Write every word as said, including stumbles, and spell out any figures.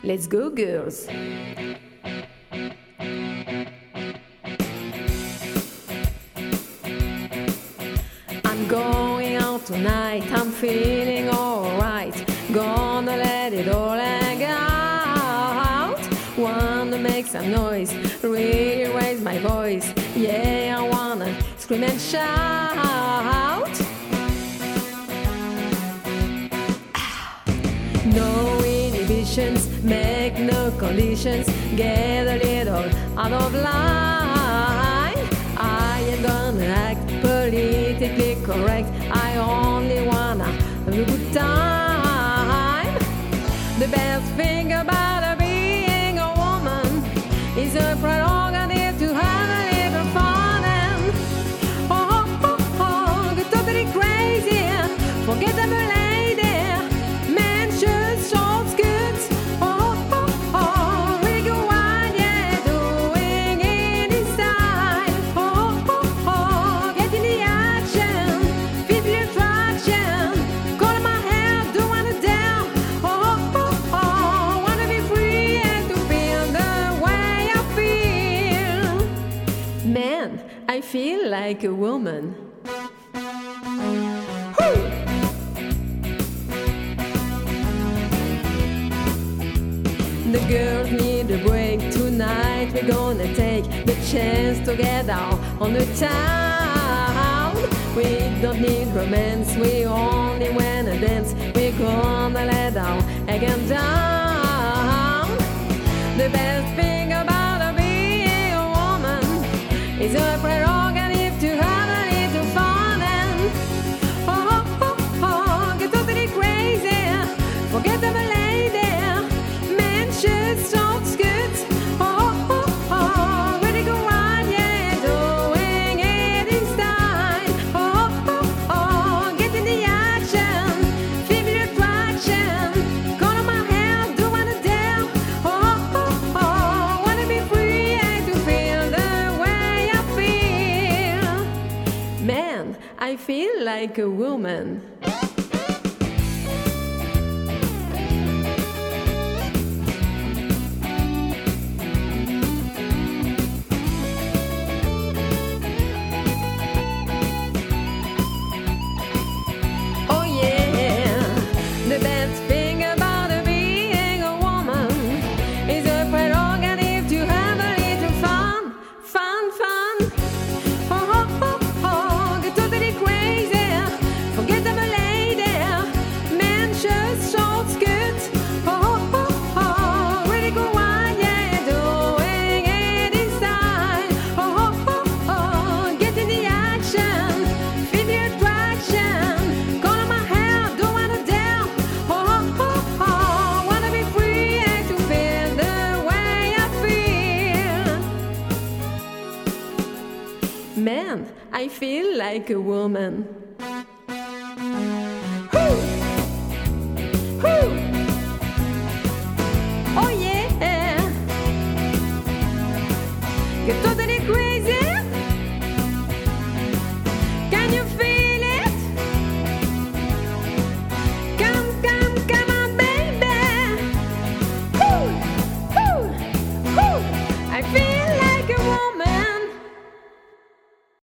Let's go, girls. I'm going out tonight, I'm feeling alright. Gonna let it all hang out. Wanna make some noise, really raise my voice. Yeah, I wanna scream and shout. No inhibitions, make no conditions. Get a little out of line. I am gonna act politically correct. I only wanna have a good time. The best thing about being a woman is a prerogative to have a little fun and oh, oh, oh, get totally crazy. Forget I'm a lady. Men shoes, short skirts. Oh, oh, oh, really go wild, yeah, doing it in style. Oh, oh, oh, get in the action, feel the attraction. Color my hair, don't wanna down. Oh, oh, oh, wanna be free and to feel the way I feel. Man, I feel like a woman. The girls need a break tonight. We're gonna take the chance to get out on the town. We don't need romance, we only wanna dance. We're gonna let our again down. The best thing about being a woman is a prerogative to have a little fun and oh, oh, oh, get totally crazy. Forget I'm a lady. Shoes, short skirts, oh, oh, oh, ready to go on, yeah, doing it in style, oh, oh, oh, get in the action, feel the attraction, color my hair, don't wanna down, oh, oh, oh, wanna be free and to feel the way I feel. Man, I feel like a woman. The best thing about being a woman is a prerogative to have a little fun, fun, fun. Oh, oh, oh, oh, get totally crazy. Forget I'm a lady. Men shoes, short skirts. Oh, oh, oh, really go wild, yeah, doing it in style. Oh, oh, oh, get in the action, feel the attraction. Color my hair, don't wanna down. Man, I feel like a woman. Woo! Woo! Oh yeah! Get totally crazy. Can you feel